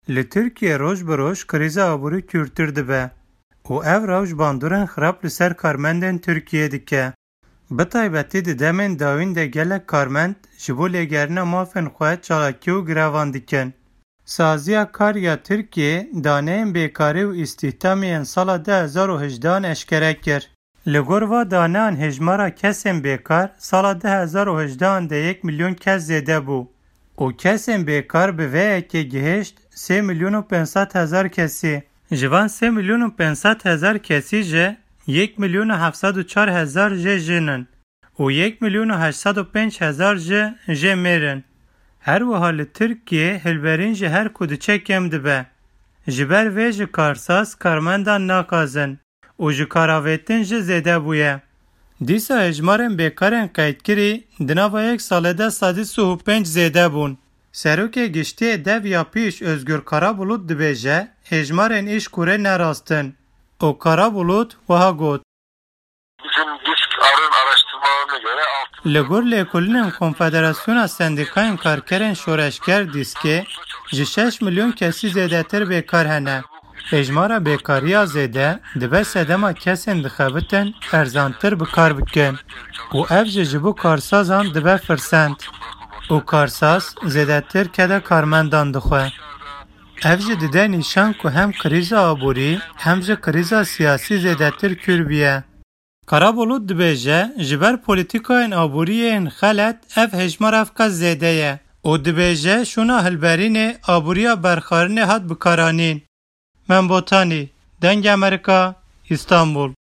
Li Tirkiye roj bi roj krîza aborî kûrtir dibe û ev rewş bandorên xirab li ser karmendên Tirkiye dike. Bi taybetî di demên dawîn de gelek karmend ji bo lêgerîna mafên xwe çalakî û girevan dikin. Saziya Kar ya Tirkiye daneyên bêkarî û îstîhdamiyên sala 2018 eşkere kir. Li gor va daneyan hejmara kesên bêkar sala 2018 de 1 milyon kes zêde bû û kesên bêkar bi vê yekê gihîşt 3 milyon û 500,000 kesî. Ji van 3 milyon û 500,000 kesî ji 1 milyon û 704,000 jê jînin û 1 milyon û 805,000 jê mêrin. Her wiha li Tirkiye hilberîn ji her ku diçe kêm dibe. Ji ber vê ji karsaz karmendan nakazin û ji karavêtin jî zêde bûye. Dîsa hejmarên bêkarên qeydkirî di nava yek salê de 135 zêde bûn. Serokê Giştiyê Dev ya Pîş Özgür Karabulut dibêje hejmarên îşkurê nerastin û Karabulut wiha got. Bizim disk arın araştırmalarına göre Li gor lêkolînên Konfederasyona Sendîkayên Karkerên Şoreşger Dîskê ji 6 milyon kesî zêdetir bêkar hene. Hejmara bêkariya zêde dibe sedema kesên dixebitin erzantir bikar bikin û ev ji bo karsazan dibe firsend û karsaz zêdetir kede karmendan dixwe. Ev jî dide nîşan ku hem krîza aborî hem jî krîza siyasî zêdetir kûr biye. Karabulut dibêje ji ber polîtikayên aboriyê yên xelet ev hejmar evka zêde ye û dibêje şûna hilberînê aboriya berxarinê hat bikaranîn. Membotanî, Deng Amerîka, İstanbul.